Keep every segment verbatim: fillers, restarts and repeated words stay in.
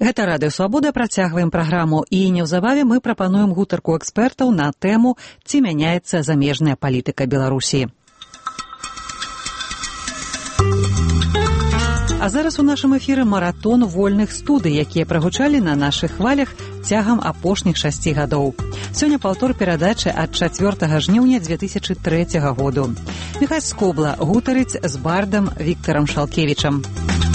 Гэта Радыё Свабода, працягваем праграму, і неўзабаве мы прапануем гутарку экспертаў на тэму «Ці мяняецца замежная палітыка Беларусі». А зараз у нашым эфіры маратон вольных студый, якія прагучалі на нашых хвалях цягам апошніх шасці гадоў. Сёння паўтор перадачы ад чацвёртага жніўня дзве тысячы трэцяга году. Міхась Скобла гутарыць з бардам Віктарам Шалкевічам.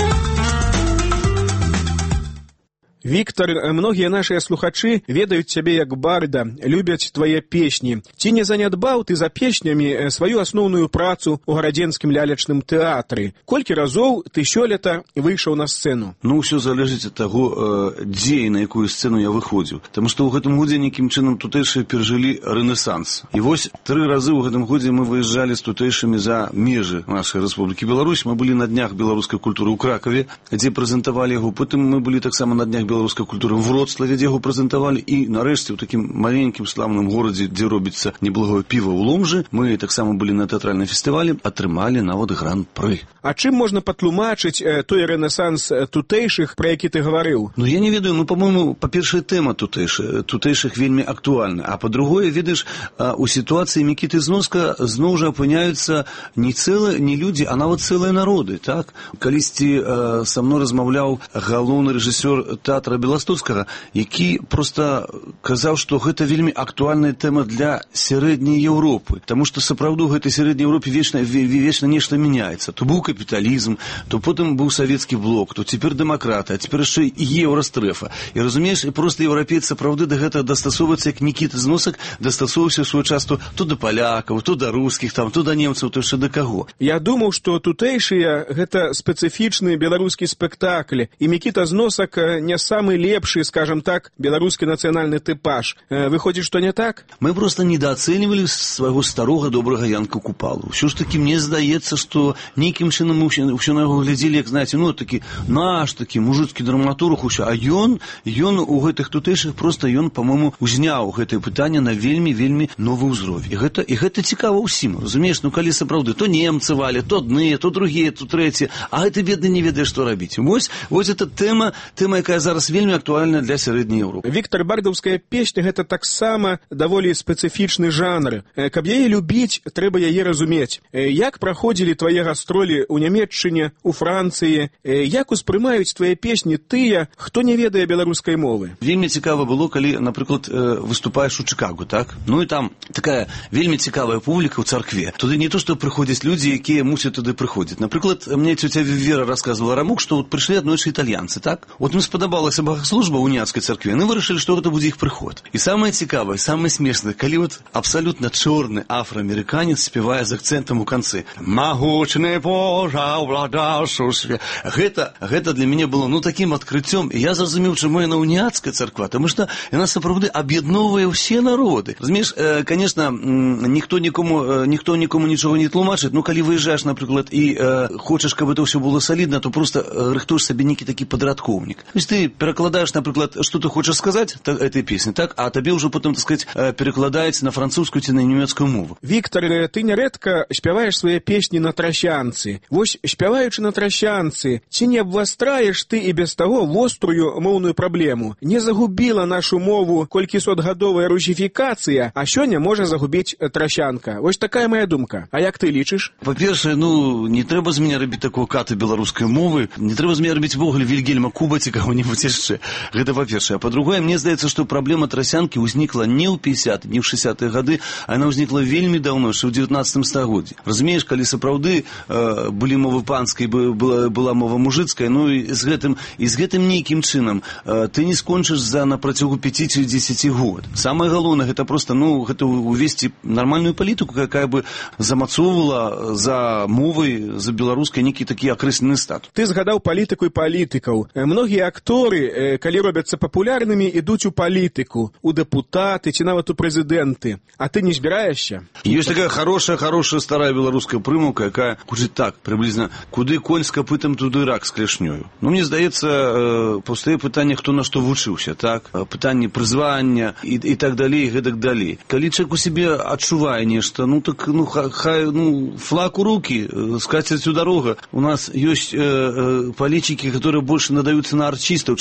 Віктор, многія нашыя слухачы ведаюць цябе як барда, любяць твае песні. Ці не занядбаў ты за песнямі сваю асноўную працу ў гарадзенскім лялечным тэатры? Колькі разоў ты сёлета выйшаў на сцэну? Ну, ўсё залежыць ад таго, дзе і на якую сцэну я выходзіў. Таму што ў гэтым годзе нейкім чынам тутэйшыя перажылі рэнесанс. І вось тры разы ў гэтым годзе мы выязджалі з тутэйшымі за межы нашай Рэспублікі Беларусь. Мы былі на днях беларускай культуры ў Кракаве, дзе прэзентавалі яго. Потым мы былі таксама на днях беларускай культуры в Вроцлаве, дзе яго прэзентавалі, і нарэшце ў такім маленькім славным горадзе, дзе робіцца неблагое піва ў Ломжы, мы таксама былі на тэатральным фестывалі, атрымалі нават гран-пры. А чым можна патлумачыць э, той рэнесанс тутэйшых, про які ты гаварыў? Ну, я не ведаю, ну, па-моему, па-першае, тэма тутэйшых, тутэйшых вельмі актуальна, а па-другое, ведаеш, у сітуацыі Мікіты Зноска зноў жа апыняюцца не цэлыя, не людзі, а нават цэлыя народы, так? Калісьці э, са мной размаўляў галоўны рэжысёр тэатра Беластоцкага, які проста казаў, што гэта вельмі актуальная тэма для сярэдняй Еўропы, таму што сапраўды ў гэтай сярэдняй Еўропе вечна, вечна нешта мяняецца. То быў капіталізм, то потым быў савецкі блок, то цяпер дэмакраты, а цяпер яшчэ і еўрастрэфа. І разумееш, і проста еўрапейцы сапраўды да гэтага дастасоўваецца, як Мікіта Зносак дастасоўваўся ў свой час то, то да палякаў, то да рускіх, там, то да немцаў, то яшчэ да каго. Я думаў, што тутэйшыя гэта спецыфічны беларускі спектакль, і Мікіта Зносак не самы лепшы, скажем так, беларускі нацыянальны тыпаж. Выходзіць, што не так? Мы проста недаацэньвалі свайго старога добрага Янка Купалу. Усё ж такі мне здаецца, што нейкім чынам ўсё, ўсё на яго глядзелі, як, знаеце, ну, такі наш, такі мужыцкі драматург, усё. А ён, ён у гэтых тутэйшых проста, ён, па-мойму, узняў гэтае пытанне на вельмі-вельмі новы ўзровень. І гэта, і гэта цікава ўсім, разумееш? Ну, калі сапраўды, то немцы валі, то адныя, то другія, то трэція, а гэты бедны не ведае, што рабіць. Вось, вось гэта тэма, тэма, якая зараз вельмі актуальна для сярэдняй Еўропы. Віктар, бардаўская песня гэта таксама даволі спецыфічны жанр. Каб яе любіць, трэба яе разумець. Як праходзілі твае гастролі ў Нямецчыне, у Францыі? Як успрымаюць твае песні тыя, хто не ведае беларускай мовы? Вельмі цікава было, калі, напрыклад, выступаеш у Чыкагу, так? Ну і там такая вельмі цікавая публіка ў царкве. Туды не то, што прыходзяць людзі, якія мусяць туды прыходзіць. Напрыклад, мне цёця Вера рассказывала Рамук, што вот прыйшлі аднойчы італьянцы, так? Вот им спадабалася служба ў уніяцкай царкве, мы вырашылі, што гэта будзе іх прыход. І самае цікавае, самае смешнае, калі вот абсалютна чорны афраамерыканец спявае з акцэнтам у канцы. Магучны Божа, ўладаўшы свет. Гэта, гэта для мяне было, ну, такім адкрыццём. І я зразумеў, чаму яна уніяцкая царква, таму што яна сапраўды аб'ядноўвае ўсе народы. Разумееш, э, конечно, ніхто нікому, э, ніхто нікому нічога не тлумачыць, ну, калі выязджаеш, напрыклад, і э, хочаш, каб это ўсё было салідна, то просто э, рыхтуеш сабе нейкі такі падрадкоўнік. То есть ты перакладаеш, напрыклад, што ты хочаш сказаць этой песні, так? А табе ўжо потым, так сказаць, перакладаецца на французскую ці на нямецкую мову. Віктор, ты нярэдка спяваеш свае песні на трасянцы. Вось, спяваючы на трасянцы, ці не абвастраеш ты і без таго вострую моўную праблему? Не загубіла нашу мову колькісотгадовая русіфікацыя, а сёння можа загубіць трасянка. Вось такая моя думка. А як ты лічыш? Па-першае, ну, не трэба з мяне рабіць такого ката беларускай мовы, не трэба з мяне рабіць вогуле Вільгельма Куба ці каго-небудзь яшчэ. Гэта па-першае. А па-другое, мне здаецца, што праблема трасянкі ўзнікла не ў пятьдесятые, не ў шестидесятые гады, а яна ўзнікла вельмі даўно, яшчэ ў девятнадцатым стагоддзі. Разумееш, калі сапраўды э, былі мовы панскай, была, была мова мужыцкая, ну і з гэтым, і з гэтым нейкім чынам э, ты не скончыш за на працягу пяти ці дзесяці год. Самае галоўнае, гэта проста, ну, гэта увесці нармальную палітыку, якая бы замацоўвала за мовай, за беларускай нейкі такі акрэслены статус. Ты згадаў палітыку і палітыкаў. Многія акторы, калі робяцца папулярнымі, ідуць у палітыку, у дэпутаты ці нават у прэзідэнты. А ты не збіраешся? Ёсць такая хорошая, хорошая старая беларуская прымаўка, якая гучыць так, прыблізна: куды конь з капытам, туды рак з клешнёю. Ну, мне здаецца, паўстае пытанне, хто на што вучыўся, так? Пытанне прызвання і, і так далей, і гэтак далей. Калі чалавек у сябе адчувае нешта, ну, так, ну, хай, ну, флаг у руки, скацерць у дарога. У нас ёсць э, э, палітчыкі, которые больше надаюцца на артистов, чем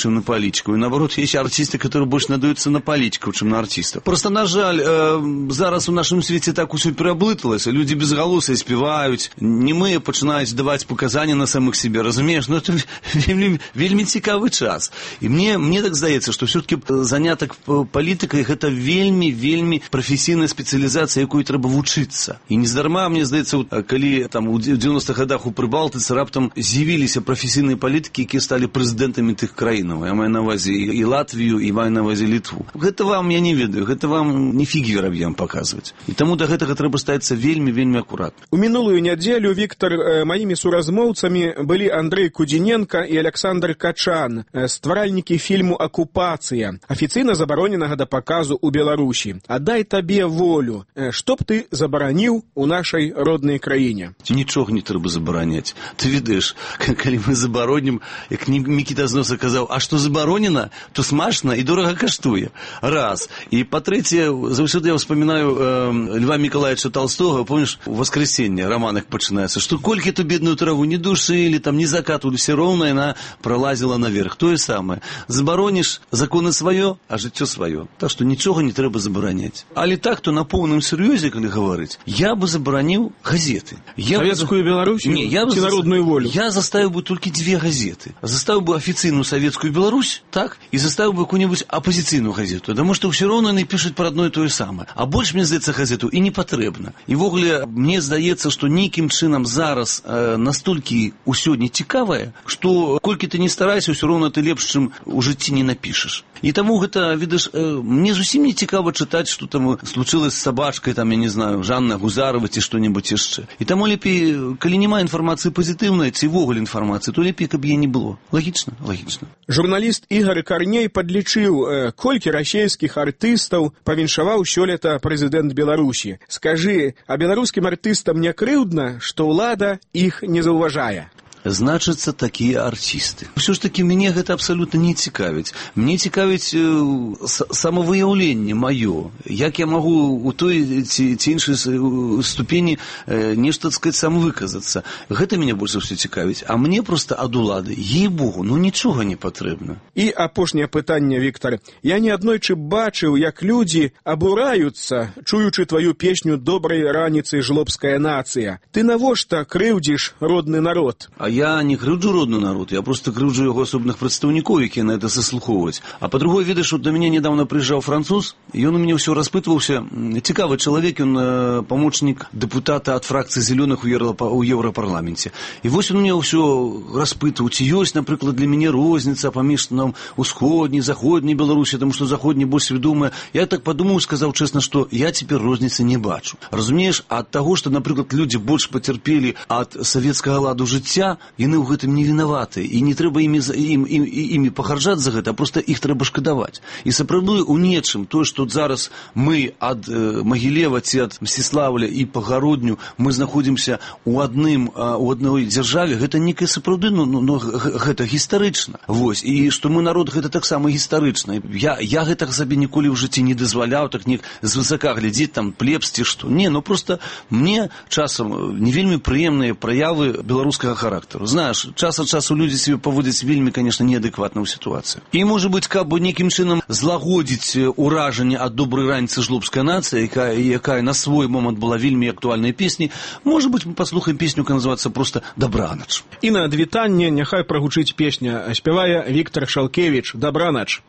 чем на политику. И наоборот, есть артисты, которые больше надаются на политику, чем на артистов. Просто, на жаль, э, зараз у нашому світі так усё переоблыталось. Люди безголосые спевают, немые починають давать показания на самих себе, разумеешь? Но это вельми, вельми цікавый час. И мне, мне так здається, что все-таки заняток політикой это вельми, вельми професійна спеціалізація, якої треба вчитися. І не здарма, мне здається, коли там у девяностых годах у Прибалтиці раптом з'явилися професійні політики, які стали президентами тих країн. Я маю на увазі і Латвію, і маю на увазі Литву. Гэта вам, я не ведаю, гэта вам не фігі вороб'ям показваць. І таму да гэтага трэба ставіцца вельмі, вельмі акуратна. У мінулую нядзелю, Віктор, э, маімі суразмоўцамі былі Андрэй Кудзіненка і Александр Качан, э, стваральнікі фільму «Акупацыя», афіцыйна забароненага да паказу ў Беларусі. «Аддай табе волю». Э, што б ты забараніў у нашай роднай краіне? Нічога не трэба забараняць. Ты ведаеш, калі мы забаронім, як Мікіта Зноса казаў, а што забаронена, то смачна і дорага каштуе. Раз. І па-трэцяе, заўсёды я вспоминаю э, Льва Миколаевича Толстого, помнишь, в «Воскресенье» романах починается, что кольки эту бедную траву не душили, там не закатывали, все ровно, и она пролазила наверх. То и самое. Забаронишь законы свое, а жыццё свое. Так что ничего не треба забараняць. Але так, то на полном серьезе, коли говорить, я бы забараніў газеты. Я Советскую бы... Беларусь? Не, я бы... Народную волю? Я заставил бы только две газеты. Заставил бы официальную Советскую Беларусь, так, и заставил бы какую-нибудь оппозиционную газету. Потому что все равно они пишут про одно и то же самое. А больше, мне здаецца, газету и не потребно. И в огле, мне здаецца, что неким чином зараз э, настолько усё не цікавае, что кольки ты не старайся, все равно ты лепш, чым у жыцці не напишешь. И тому гэта, видишь, э, мне зусім не цікаво читать, что там случилось с собачкой, там, я не знаю, Жанна Гузарова, ці что-нибудь яшчэ. И тому лепей, калі нема информации позитивной, ці вогуле информации, то лепей, каб яе не было. Логично? Логично. Журналіст Ігор Карней подлічыў, э, колькі расійскіх артыстаў павіншаваў сёлета прэзідэнт Беларусі. Скажы, а беларускім артыстам не крыўдна, што ўлада іх не заўважае? Значыцца, такія артисты. Все ж таки, мяне гэта абсолютно не цікавіць. Мне цікавіць э, самовыяўленне маё. Як я магу у той ці, ці іншай ступені э, нешта, так сказать, самовыказацца. Гэта мяне больш за ўсё цікавіць. А мне просто ад улады, ей-богу, ну нічога не патрэбна. І апошняе пытанне, Віктор. Я неаднойчы бачыў, як людзі абураюцца, чуючы тваю песню «Добрай раніцы, жлобская нацыя». Ты навошта крыўдзіш родны народ? А я не крыўджу родны народ, я просто крыўджу яго асобных прадстаўнікоў, якія на это заслухоўваюць. А па-другое, ведаеш, вот до мяне недавно прыязджаў француз, і ён у мяне ўсё распытваўся. Цікавы чалавек, ён э, памочнік дэпутата ад фракцыі зялёных у Еўрапарламенце. І вось он мне ўсё распытваў, ці ёсць, напрыклад, для мяне розніца паміж нам усходняй, заходняй Беларусі, таму што заходняя больш свядомая. Я так падумаў, сказаў чэсна, што я цяпер розніцы не бачу. Разумееш, ад таго, што, напрыклад, людзі больш пацярпелі ад савецкага ладу жыцця, яны ў гэтым не вінаваты, і не трэба імі, ім, ім, імі пахарджаць за гэта, а просто іх трэба шкадаваць. І сапраўды у нечым тое, што зараз мы ад э, Магілева ці ад Мсціслаўля і Пагародню мы знаходзімся у адным э, у адной дзяржаве, гэта некая сапраўды, ну, ну, ну гэта гістарычна. Вось, і што мы народ, гэта таксама гістарычна. Я, я гэтага сабе ніколі ў жыцці не дазваляў, так не звысака глядзець, там плебс ці што. Не, ну просто мне часам не вельмі прыемныя праявы беларускага характару. Знаешь, час ад часу людзі себе паводзяць вельмі, конечно, неадэкватна ў сітуацыі. І, можа быць, каб нейкім чынам злагодзіць уражанне ад добрай раніцы жлобская нацыя, якая, якая на свой момант была вельмі актуальнай песні, можа быць, мы паслухаем песню, якая называецца просто «Дабранач». І на адвітанне няхай прагучыць песня. Спявае Віктор Шалкевіч. «Дабранач».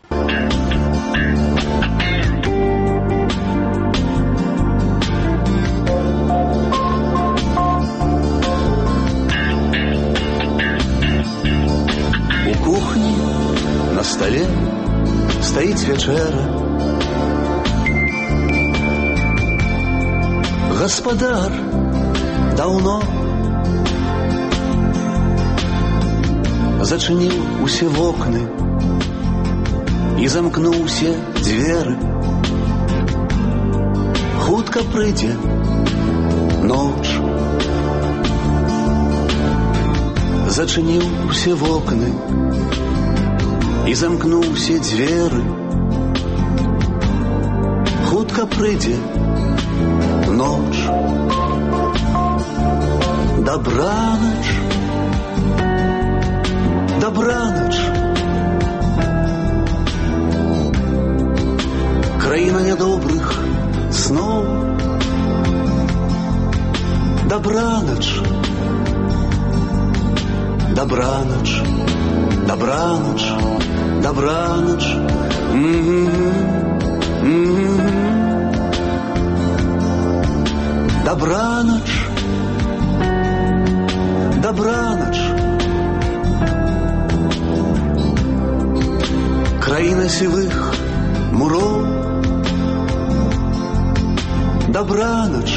На столе стоит вечера. Господар давно зачинил усе вокны и замкнул усе двери. Хутка прыйдзе ноч, зачинил усе вокны и замкнул все двери. Хутка прыйдзе ноч. Дабранач, дабранач, краіна нядобрых сноў. Добраноч, добраноч, добраноч, добраноч. Добраноч, добраноч. Краіна сівых муроў. Добраноч,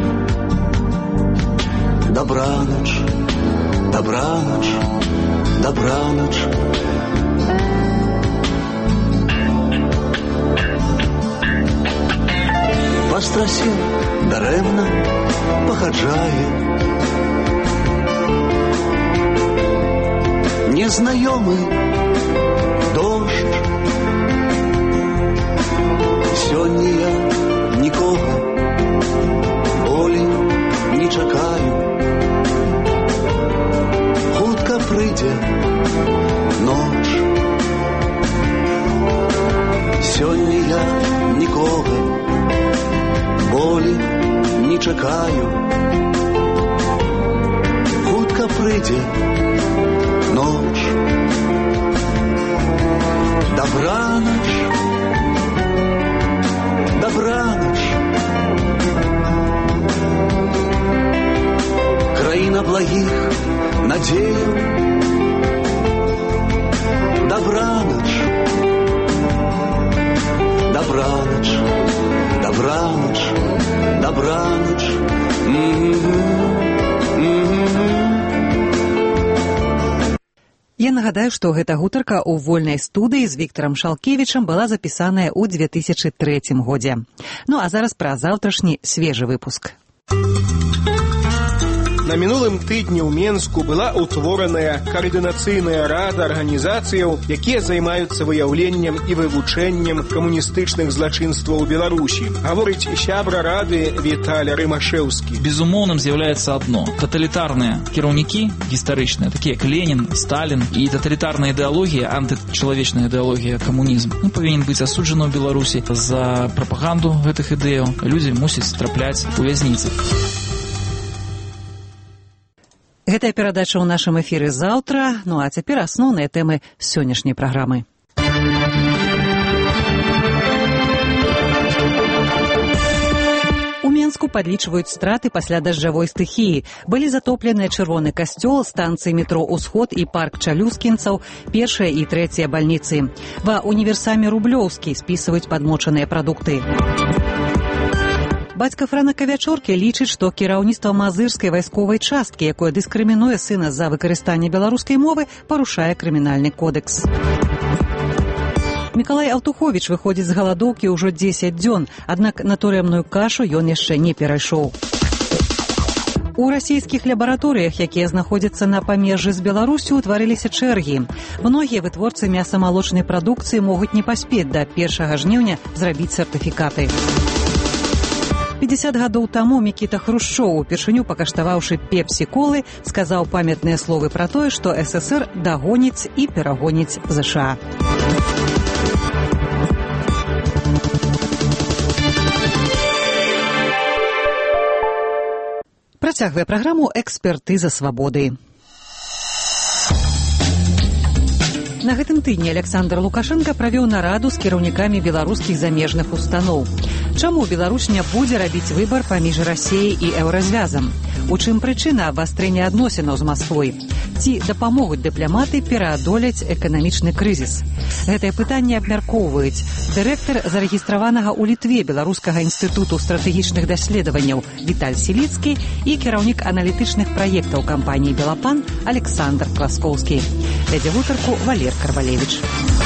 добраноч, добраноч, добраноч. Па страсе дарэмна пахаджае незнаёмы дождж. Сёння я нікога болей не чакаю. Хутка прыйдзе ноч. Сёння я нікога болей не чакаю. Хутка прыйдзе ноч. Добраноч, добраноч. Краіна благіх надзеяў. Добраноч, добраноч, добраноч, добраноч. Я нагадаю, што гэта гутарка ў вольнай студыі з Віктарам Шалкевічам была запісаная ў две тысячы трэцім годзе. Ну а зараз пра заўтрашні свежы выпуск. На мінулым тыдні ў Менску была ўтвораная каардынацыйная рада арганізацыяў, якія займаюцца выяўленнем і вывучэннем камуністычных злачынстваў у Беларусі. Гаворыць сябра рады Віталь Рымашэўскі. Безумоўным з'яўляецца адно. Таталітарныя кіраўнікі гістарычныя, такія як Ленін, Сталін, і таталітарная ідэалогія, антычалавечная ідэалогія, камунізм, ну, павінен быць асуджаны ў Беларусі. За прапаганду гэтых ідэяў людзі мусяць трапляць у вязніцы. Гэтая перадача ў нашым эфіры заўтра, ну а цяпер асноўныя тэмы сённяшняй праграмы. У Менску падлічваюць страты пасля дажджавой стыхіі. Былі затопленыя чырвоны касцёл, станцыі метро «Усход» і парк Чалюскінцаў, першая і трэцяя бальніцы. Ва універсаме Рублёўскі спісваюць падмочаныя прадукты. Бацька Франака Вячоркі лічыць, што кіраўніцтва мазырскай вайсковай часткі, якое дыскрымінуе сына за выкарыстанне беларускай мовы, парушае крымінальны кодэкс. Мікалай Алтуховіч выходзіць з галадоўкі ўжо дзесяць дзён, аднак на турэмную кашу ён яшчэ не перайшоў. У расійскіх лабараторыях, якія знаходзяцца на памежжы з Беларусю, утварыліся чэргі. Многія вытворцы мяса-малочнай прадукцыі могуць не паспець да першага жніўня зрабіць сертыфікаты. пятьдесят гадоў таму Мікіта Хрушчоў, упершыню пакаштаваўшы пепсі-колы, сказаў памятныя словы пра тое, што ССР дагоніць і перагоніць ЗША. Працягвае праграму «Экспертыза свабоды». На гэтым тыдні Александр Лукашенко правёў нараду з кіраўнікамі беларускіх замежных устаноў. Чаму Беларусь не будзе рабіць выбар паміж Расіяй і Еўразвязам? У чым прычына абвастрэння адносінаў з Масквой? Ці дапамогуць дыпламаты пераадолець эканамічны крызіс? Гэтае пытанне абмяркоўваюць дырэктар зарэгістраванага ў Літве Беларускага інстытуту стратэгічных даследаванняў Віталь Сіліцкі і кіраўнік аналітычных праектаў кампаніі «Белапан» Александр Класкоўскі. Вядзе гутарку Валер Карвалевіч.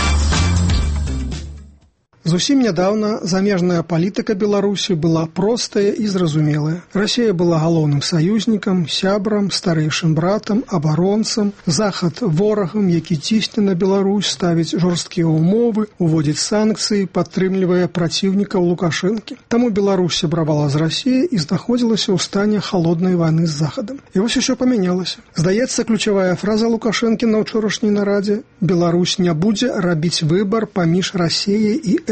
Зусім нядаўна замежная палітыка Беларусі была простая і зразумелая. Расія была галоўным саюзнікам, сябрам, старэйшым братам, абаронцам, захад ворагам, які цісне на Беларусь, ставіць жорсткія ўмовы, уводзіць санкцыі, падтрымлівае праціўнікаў Лукашэнкі. Таму Беларусь сябравала з Расіяй і знаходзілася ў стане халоднай вайны з захадам. І вось усё памянялася. Здаецца, ключавая фраза Лукашэнкі на ўчорашняй нарадзе: Беларусь не будзе рабіць выбар паміж Расіяй і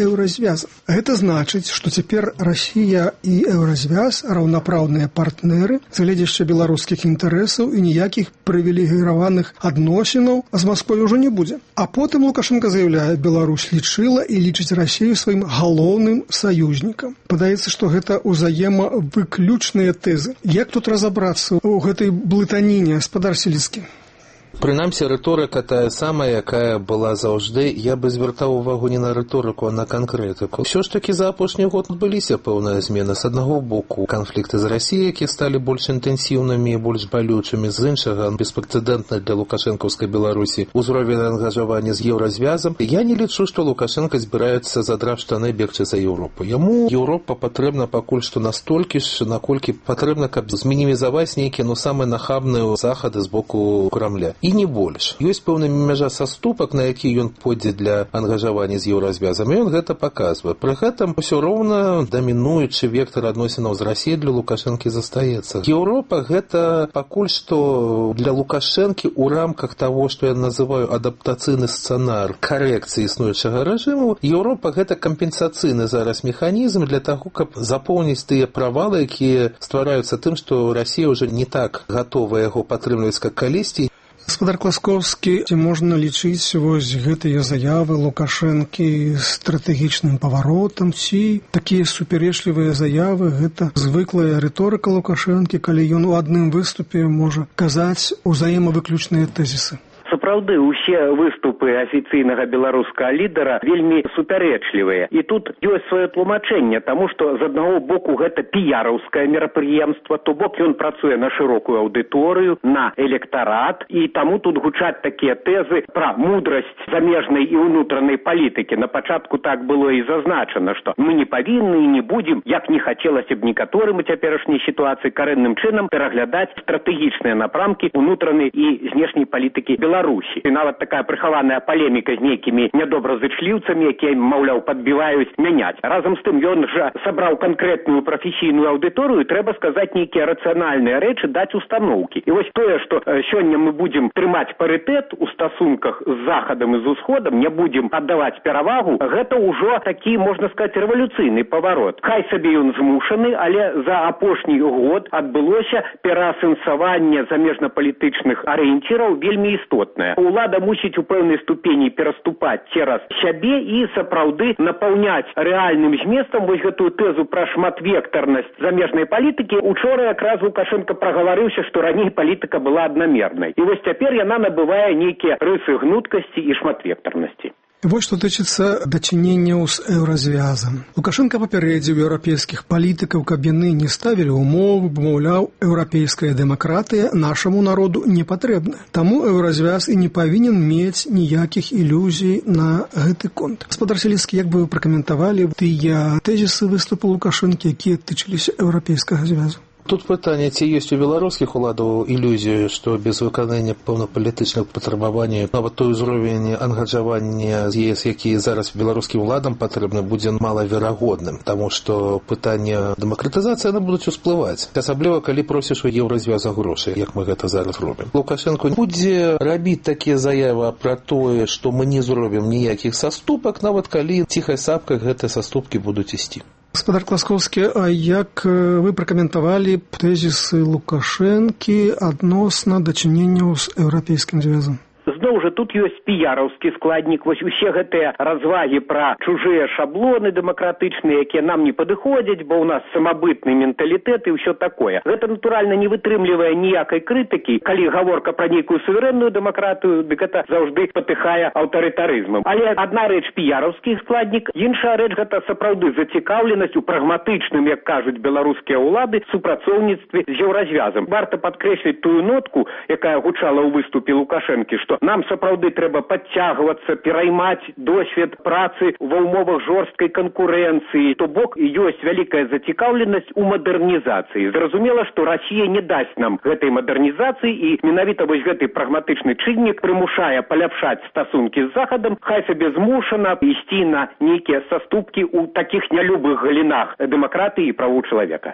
еўразвязам. Гэта значыць, што цяпер Расія і еўразвяз раўнапраўныя партнеры з гледзяшча беларускіх інтарэсаў і ніякіх прывілегіраваных адносінаў з Масквой ўжо не будзе. А потым Лукашенко заяўляе, Беларусь лічыла і лічыць Расію сваім галоўным саюзнікам. Падаецца, што гэта ўзаемавыключныя тэзы. Як тут разабрацца ў гэтай блытаніне, гаспадар Селіцкі? Прынамсі, рыторыка тая самая, якая была заўжды. Я бы звяртаў увагу не на рыторыку, а на канкрэтыку. Усё ж такі за апошні год адбыліся пэўныя змены. З аднаго боку, канфлікты з Расіяй, якія сталі больш інтэнсіўнымі і больш балючымі, з іншага, беспрэцэдэнтна для лукашэнкаўскай Беларусі узровень ангажавання з еўразвязам. Я не лічу, што Лукашенко збіраецца задрав штаны бегчы за Еўропу. Яму Еўропа патрэбна пакуль што настолькі ж, наколькі патрэбна, каб змінімізаваць нейкія, ну, самыя нахабныя захады з боку Крамля. І не больш. Ёсць пэўная мяжа саступак, на які ён пойдзе для ангажавання з еўразвязам, і ён гэта паказвае. Пры гэтым усё роўна дамінуючы вектар адносінаў з Расіяй для Лукашэнкі застаецца. Еўропа гэта пакуль што для Лукашэнкі ў рамках таго, што я называю адаптацыйны сцэнар карэкцыі існуючага рэжыму, Еўропа гэта кампенсацыйны зараз механізм для таго, каб запоўніць тыя правалы, якія ствараюцца тым, што Расія ўжо не так гатова яго падтрымліваць, як калісьці. Гаспадар Класкоўскі, ці можна лічыць вось гэтыя заявы Лукашэнкі стратэгічным паваротам, ці такія супярэчлівыя заявы, гэта звыклая рыторыка Лукашэнкі, калі ён у адным выступе можа казаць узаемавыключныя тэзісы? Сапраўды, усе выступы афіцыйнага беларускага лідара вельмі супярэчлівыя. І тут ёсць сваё тлумачэнне, таму што з аднаго боку гэта піяраўскае мерапрыемства, то бок ён працуе на шырокую аўдыторыю, на электарат, і таму тут гучаць такія тэзы пра мудрасць замежнай і ўнутранай палітыкі. На пачатку так было і зазначана, што мы не павінны і не будзем, як не хацелася б некаторым у цяперашняй сітуацыі, карэнным чынам пераглядаць стратэгічныя напрамкі ўнутранай і знешняй палітыкі Беларусі. І нават такая прыхаваная палеміка з нейкімі нядобразычліўцамі, якія, маўляў, падбіваюць мяняць. Разам з тым ён жа сабраў канкрэтную прафесійную аўдыторыю, трэба сказаць нейкія рацыянальныя рэчы, даць устаноўкі. І вось тое, што сёння мы будзем трымаць парытэт у стасунках з Захадам і з Усходам, не будзем аддаваць перавагу, гэта ўжо такі, можна сказаць, рэвалюцыйны паварот. Хай сабе ён змушаны, але за апошні год адбылося пераасэнсаванне замежнапалітычных арыенціраў вельмі істотна. Улада мусіць у пэўнай ступені пераступаць цераз сябе і сапраўды напаўняць рэальным зместам вось гэтую тэзу пра шматвектарнасць замежнай палітыкі. Учора якраз Лукашенко прагаварыўся, што раней палітыка была аднамернай. І вось цяпер яна набывае нейкія рысы гнуткасці і шматвектарнасці. Вось што тычыцца дачыненняў з еўразвязам. Лукашенко папярэдзіў еўрапейскіх палітыкаў, каб яны не ставілі ўмовы, бо, маўляў, еўрапейская дэмакратыя нашаму народу не патрэбна. Таму еўразвяз і не павінен мець ніякіх ілюзій на гэты конт. Гаспадар Селіцкі, як бы вы пракаментавалі тыя тэзісы выступу Лукашэнкі, якія тычыліся еўрапейскага звязу? Тут пытанне, ці ёсць у беларускіх уладаў ілюзію, што без выканання пэўнапалітычных патрабаванняў нават той узровень ангажавання з ЕС, які зараз беларускім уладам патрэбны, будзе малаверагодным, таму што пытанне дэмакратызацыі яны будуць усплываць. Асабліва, калі просіш у еўразвяза грошай, як мы гэта зараз робім. Лукашенко будзе рабіць такія заявы пра тое, што мы не зробім ніякіх саступак, нават калі ціхай сапкай гэтыя саступкі будуць ісці. Гаспадар Класкоўскі, а як вы пракаментавалі тэзісы Лукашэнкі адносна дачыненняў з еўрапейскім звязам? Зноў жа, тут ёсць піяраўскі складнік. Вось усе гэтыя развагі пра чужыя шаблоны дэмакратычныя, якія нам не падыходзяць, бо ў нас самабытны менталітэт і ўсё такое. Гэта, натуральна, не вытрымлівае ніякай крытыкі. Калі гаворка пра нейкую суверэнную дэмакратыю, дык гэта заўжды патыхае аўтарытарызмам. Але адна рэч піяраўскі складнік, іншая рэч гэта сапраўды зацікаўленасць у прагматычным, як кажуць беларускія ўлады, супрацоўніцтве з еўразвязам. Варта падкрэсліць тую нотку, якая гучала ў выступе Лукашэнкі, што нам сапраўды трэба падцягвацца, пераймаць досвед працы ва ўмовах жорсткай канкурэнцыі. То бок ёсць вялікая зацікаўленасць у мадэрнізацыі. Зразумела, што Расія не дасць нам гэтай мадэрнізацыі, і менавіта вось гэты прагматычны чыннік прымушае паляпшаць стасункі з Захадам, хай сабе змушана ісці на нейкія саступкі ў такіх нялюбых галінах дэмакратыі і правоў чалавека.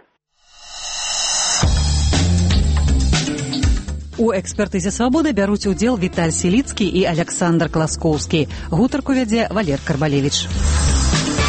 У экспертызе «Свабода» бяруць удзел Віталь Селіцкі і Аляксандр Класкоўскі. Гутарку вядзе Валер Карбалевіч.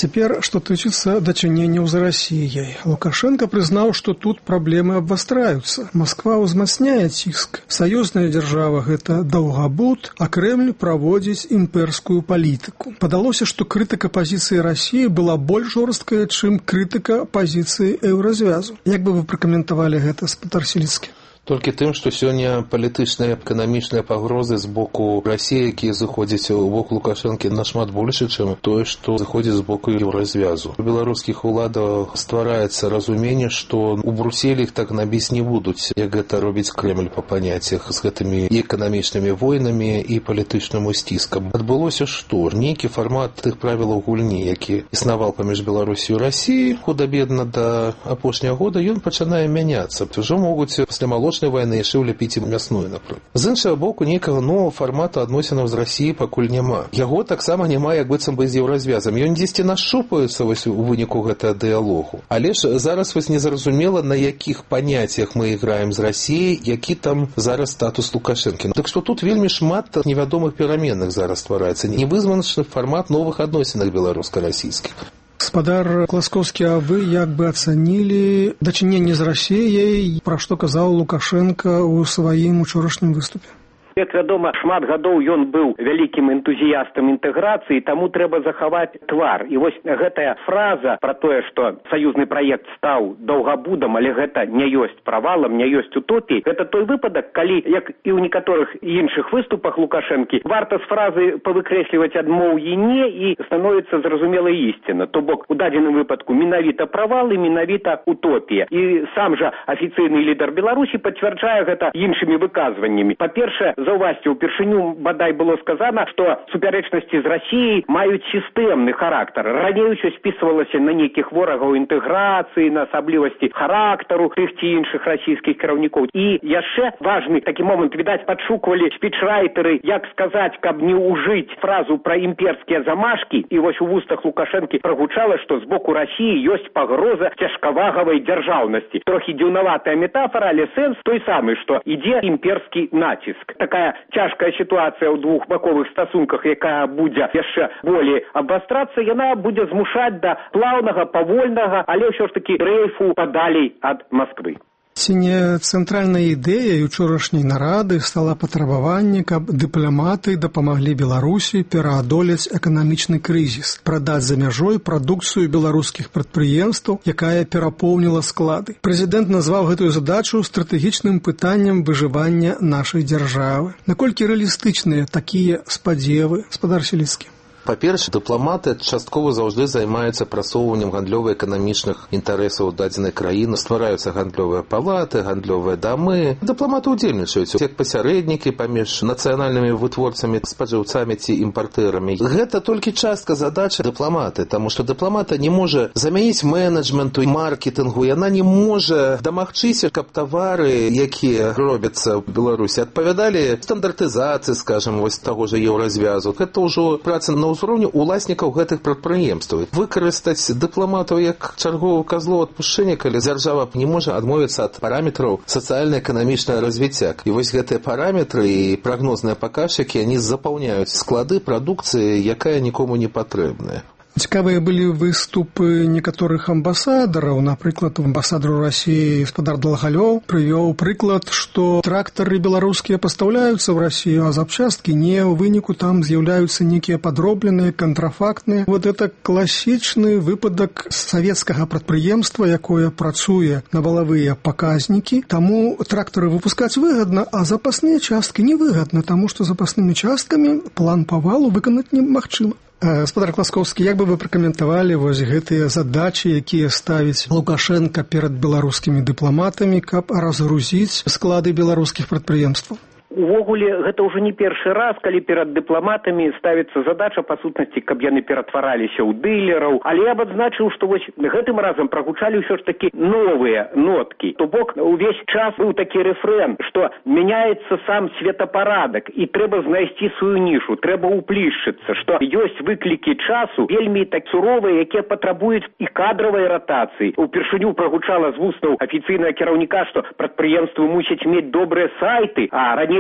Цяпер, што тычыцца дачыненняў з Расіяй. Лукашенко прызнаў, што тут праблемы абвастраюцца. Масква ўзмацняе ціск. Саюзная дзяржава – гэта даўгабуд, а Крэмль праводзіць імперскую палітыку. Падалося, што крытыка пазіцыі Расіі была больш жорсткая, чым крытыка пазіцыі еўразвязу. Як бы вы пракаментавалі гэта, спадар Селіцкі? Толькі тым, што сёння палітычныя эканамічныя пагрозы з боку Расіі, якія заходзяць у бок Лукашэнкі, нашмат больше, чым тое, што заходзіць з боку еўразвязу. У беларускіх уладаў ствараецца разуменне, што у Брусселі іх так набіць не будуць, як гэта робіць Крэмль па паняццях з гэтымі эканамічнымі войнамі і палітычным сціскам. Адбылося што? Нейкі фармат тых правілаў гульні, які існаваў паміж Беларусію і Расіяй, худа-бедна да апошняга года, ён пачынае мяняцца. Ужо могуць пасля малочнай вайны яшчэ ўляпіць і мясную, напрыклад. З іншага боку, нейкага новага фармату адносінаў з Расіяй пакуль няма. Яго таксама няма, як быццам бы з еўразвязам. Ён дзесьці нашупаецца вось у выніку гэтага дыялогу. Але ж зараз вось незразумела, на якіх паняццях мы іграем з Расіяй, які там зараз статус Лукашэнкі. Так што тут вельмі шмат невядомых пераменных зараз ствараецца. Невызначаны фармат новых адносінах беларуска-расійскіх. Спадар Класкоўскі, а вы як бы ацанілі дачыненне з Расіяй, пра што казаў Лукашенко ў сваім учорашнім выступе? Як вядома, шмат гадоў ён быў вялікім энтузіястам інтэграцыі, таму трэба захаваць твар. І вось гэтая фраза пра тое, што саюзны праект стаў даўгабудам, але гэта не ёсць правалам, не ёсць утопіяй, гэта той выпадак, калі, як і ў некаторых іншых выступах Лукашэнкі, варта з фразы павыкрэсліваць адмоўі не і становіцца зразумелая ісціна. То бок, у дадзеным выпадку менавіта правал і менавіта утопія. І сам жа афіцыйны лідар Беларусі пацвярджае гэта іншымі выказваннямі. Па-першае, заўважце, упершыню бадай было сказана, што супярэчнасці з Расіяй маюць сістэмны характар. Раней усё спісвалася на нейкіх ворагаў інтэграцыі, на асаблівасці характару тых ці іншых расійскіх кіраўнікоў. І яшчэ важны такі момант, відаць, падшуквалі спічрайтары, як сказаць, каб не ўжыць фразу пра імперскія замашкі, і вось у вустах Лукашэнкі прагучала, што з боку Расіі ёсць пагроза цяжкавагавай дзяржаўнасці. Трохі дзіўнаватая метафора, але сэнс той самы, што ідзе імперскі націск. Такая цяжкая сітуацыя ў двухбаковых стасунках, якая будзе яшчэ болей абвастрацца, яна будзе змушаць да плаўнага, павольнага, але ўсё ж такі дрейфу падалей ад Масквы. Ці не цэнтральнай ідэяй учорашняй нарады стала патрабаванне, каб дыпламаты дапамаглі Беларусі пераадолець эканамічны крызіс, прадаць за мяжой прадукцыю беларускіх прадпрыемстваў, якая перапоўніла склады. Прэзідэнт назваў гэтую задачу стратэгічным пытаннем выжывання нашай дзяржавы. Наколькі рэалістычныя такія спадзевы, спадар Селіцкі? Па-першае, дыпламаты часткова заўжды займаюцца прасоўваннем гандлёва-эканамічных інтарэсаў дадзенай краіны, ствараюцца гандлёвыя палаты, гандлёвыя дамы. Дыпламаты ўдзельнічаюць як пасярэднікі паміж нацыянальнымі вытворцамі, спажыўцамі ці імпартэрамі. Гэта толькі частка задачы дыпламаты, таму што дыпламата не можа замяніць менеджменту і маркетынгу, яна не можа дамагчыся, каб тавары, якія робяцца ў Беларусі, адпавядалі стандартызацыі, скажам, вось таго ж еўразвязу. Гэта ўжо праца на ўзроўню уласнікаў гэтых прадпрыемстваў. Выкарыстаць дыпламатаў як чарговую казло адпушчэння, калі дзяржава не можа адмовіцца ад параметраў сацыяльна-эканамічнага развіцця. І вось гэтыя параметры і прагнозныя паказчыкі, яны запаўняюць склады прадукцыі, якая нікому не патрэбная. Цікавыя былі выступы некаторых амбасадараў. Напрыклад, амбасадар Расіі спадар Далгалёў прывёў прыклад, што трактары беларускія пастаўляюцца ў Расію, а запчасткі не, у выніку там з'яўляюцца нейкія падробленыя, кантрафактныя. Вот это класічны выпадак савецкага прадпрыемства, якое працуе на валавыя паказнікі. Таму трактары выпускаць выгадна, а запасныя часткі невыгадна, таму што запаснымі часткамі план павалу выканаць немагчыма. Спадар Класкоўскі, як бы вы пракаментавалі вось гэтыя задачы, якія ставіць Лукашенко перад беларускімі дыпламатамі, каб разгрузіць склады беларускіх прадпрыемстваў? Увогуле, гэта ўжо не першы раз, калі перад дыпламатамі ставіцца задача, па сутнасці, каб яны ператвараліся ў дылераў. Але я б адзначыў, што вось гэтым разам прагучалі ўсё ж такі новыя ноткі. То бок, увесь час быў такі рэфрэн, што мяняецца сам светапарадак, і трэба знайсці сваю нішу, трэба ўплішчыцца, што ёсць выклікі часу вельмі так суровыя, якія патрабуюць і кадравай ратацыі. Упершыню прагучала з вустаў афіцыйнага кіраўніка, што прадпрыемствы мусяць мець добрыя сайты, а раней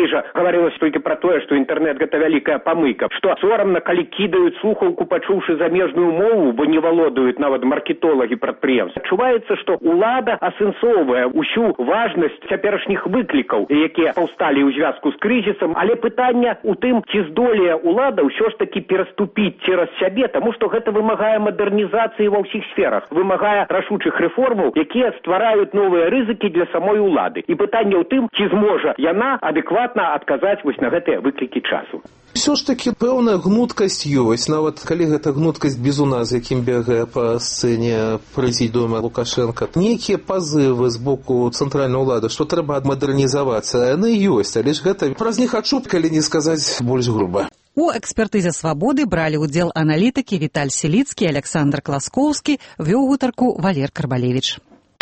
Раней жа гаварылася толькі пра тое, што інтэрнэт гэта вялікая памыйка, што сорамна, калі кідаюць слухаўку, пачуўшы замежную мову, бо не валодаюць нават маркетолагі прадпрыемств. Адчуваецца, што ўлада асэнсоўвае ўсю важнасць цяперашніх выклікаў, якія паўсталі ў звязку з крызісам, але пытанне у тым, ці здолее ўлада ўсё ж такі пераступіць цераз сябе, таму што гэта вымагае мадэрнізацыі ва ўсіх сферах, вымагае рашучых рэформаў, якія ствараюць новыя рызыкі для самой улады. І пытанне ў тым, ці зможа яна адэкватна адказаць вось на гэтыя выклікі часу. Усё ж такі пэўная гнуткасць ёсць, нават калі гэта гнуткасць бізуна, з якім бегае па сцэне прэзідыума Лукашенка. Нейкія пазывы з боку цэнтральнай улады, што трэба мадэрнізавацца, яны ёсць, але ж гэта праз не хачу, калі не сказаць больш груба. У экспертызе «Свабоды» бралі ўдзел аналітыкі Віталь Селіцкі, Александр Класкоўскі, вёў гутарку Валер Карбалевич.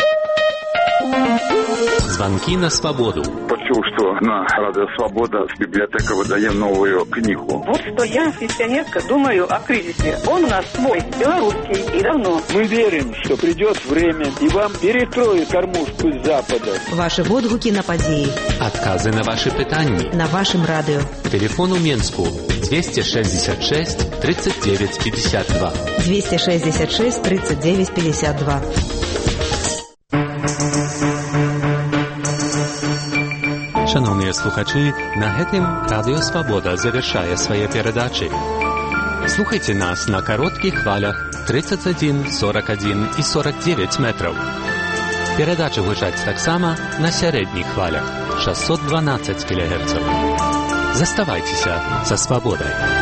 Звонки на свободу. Почув, что на Радио Свобода библиотека выдает новую книгу. Вот что я, пенсионерка, думаю о кризисе. Он у нас свой, белорусский, и давно. Мы верим, что придет время, и вам перекроют кормушку с Запада. Ваши отгуки на подеи. Отказы на ваши питания. На вашем радио. Телефон у Минску двести шестьдесят шесть тридцать девять пятьдесят два. двести шестьдесят шесть тридцать девять пятьдесят два. Шановні слухачі, на гэтым Радио Свобода завершае свае перадачы. Слухайте нас на коротких хвалях тридцать один, сорок один и сорок девять метров. Перадачы гучаць таксама на сярэдніх хвалях шестьсот двенадцать килогерцев. Заставайтеся со свободой.